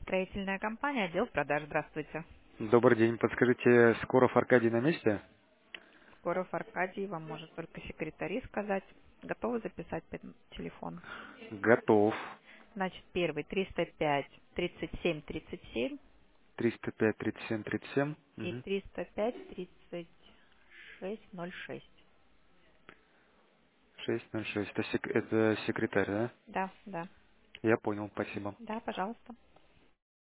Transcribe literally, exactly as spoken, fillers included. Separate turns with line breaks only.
Строительная компания, отдел продаж. Здравствуйте.
Добрый день. Подскажите, Скоров Аркадий на месте?
Скоров Аркадий, вам может только секретари сказать. Готовы записать по телефону?
Готов.
Значит, первый триста пять тридцать семь тридцать семь
триста пять тридцать семь тридцать семь.
и
Угу.
триста пять тридцать шесть ноль шесть.
шесть ноль шесть. Это, сек- это секретарь, да?
Да, да,
Я понял, спасибо.
да, пожалуйста.